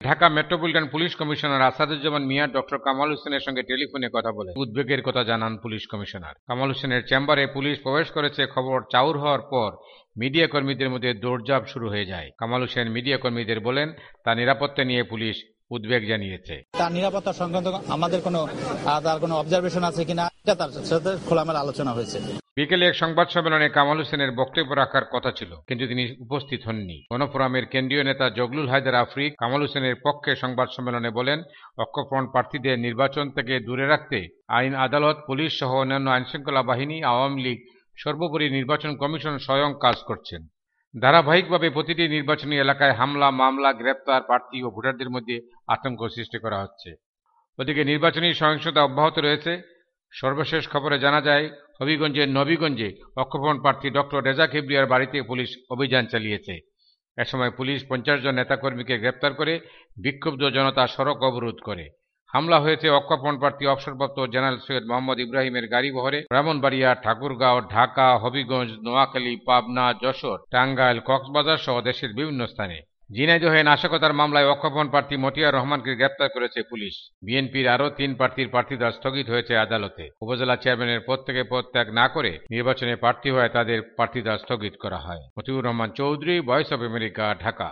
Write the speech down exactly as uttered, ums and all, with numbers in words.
Dhaka metropolitan police commissioner Asaduzzaman Mia doctor Kamal হোসেনের সঙ্গে টেলিফোনে কথা বলে উদ্বেগের কথা জানান পুলিশ কমিশনার। কামাল হোসেনের চেম্বারে পুলিশ প্রবেশ করেছে খবর চাউর হওয়ার পর মিডিয়া কর্মীদের মধ্যে দৌড়ঝাঁপ শুরু হয়ে যায়। কামাল হোসেন মিডিয়া কর্মীদের বলেন, তার নিরাপত্তা নিয়ে পুলিশ উদ্বেগ জানিয়েছে। তার নিরাপত্তা সংক্রান্ত আমাদের কোনো তার কোনো অবজারভেশন আছে কিনা এটা তার সাথে খোলামেলা আলোচনা হয়েছে। বিকেলে এক সংবাদ সম্মেলনে কামাল হোসেনের বক্তব্য রাখার কথা ছিল, কিন্তু তিনি উপস্থিত হননি। গণফোরামের কেন্দ্রীয় নেতা জগলুল হায়দার আফ্রিক কামাল হোসেনের পক্ষে সংবাদ সম্মেলনে বলেন, ঐক্যফ্রন্ট প্রার্থীদের নির্বাচন থেকে দূরে রাখতে আইন আদালত, পুলিশ সহ অন্যান্য আইনশৃঙ্খলা বাহিনী, আওয়ামী লীগ, সর্বোপরি নির্বাচন কমিশন স্বয়ং কাজ করছেন। ধারাবাহিকভাবে প্রতিটি নির্বাচনী এলাকায় হামলা, মামলা, গ্রেপ্তার, প্রার্থী ও ভোটারদের মধ্যে আতঙ্ক সৃষ্টি করা হচ্ছে। ওদিকে নির্বাচনী সহিংসতা অব্যাহত রয়েছে। সর্বশেষ খবরে জানা যায়, হবিগঞ্জের নবীগঞ্জে ঐক্যফ্রন্ট প্রার্থী ডক্টর রেজা কিবরিয়ার বাড়িতে পুলিশ অভিযান চালিয়েছে। এ সময় পুলিশ পঞ্চাশ জন নেতাকর্মীকে গ্রেপ্তার করে বিক্ষুব্ধ জনতা সড়ক অবরোধ করে। হামলা হয়েছে ঐক্যফ্রন্ট প্রার্থী অবসরপ্রাপ্ত জেনারেল সৈয়দ মোহাম্মদ ইব্রাহিমের গাড়ি বহরে। ব্রাহ্মণবাড়িয়া, ঠাকুরগাঁও, ঢাকা, হবিগঞ্জ, নোয়াখালী, পাবনা, যশোর, টাঙ্গাইল, কক্সবাজার সহ দেশের বিভিন্ন স্থানে। ঝিনাইদহে নাশকতার মামলায় ঐক্যফ্রন্ট প্রার্থী মতিয়ার রহমানকে গ্রেপ্তার করেছে পুলিশ। বিএনপির আরও তিন প্রার্থীর প্রার্থিতা স্থগিত হয়েছে আদালতে। উপজেলা চেয়ারম্যানের পদ থেকে পদত্যাগ না করে নির্বাচনে প্রার্থী হয়ে তাদের প্রার্থিতা স্থগিত করা হয়। Motiur Rahman Chowdhury, voice of America, Dhaka.